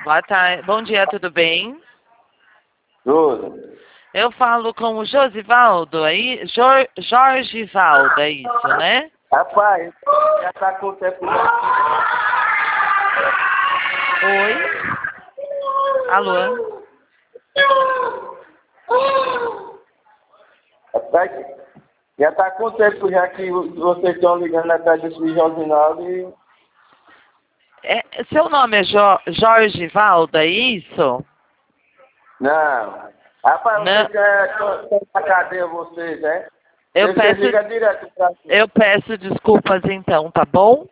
Boa tarde. Bom dia, tudo bem? Tudo. Eu falo com o Josivaldo aí, Jorgivaldo, é isso, né? Rapaz, já tá com o tempo. Oi? Alô? Rapaz, já tá com o tempo já que vocês estão ligando atrás desse Josinaldo e... Seu nome é Jorgivaldo, é isso? Não. Rapaz, Não. vocês estão na cadeia, vocês, né? Eu Vocês ligam direto pra mim. peço desculpas então, tá bom?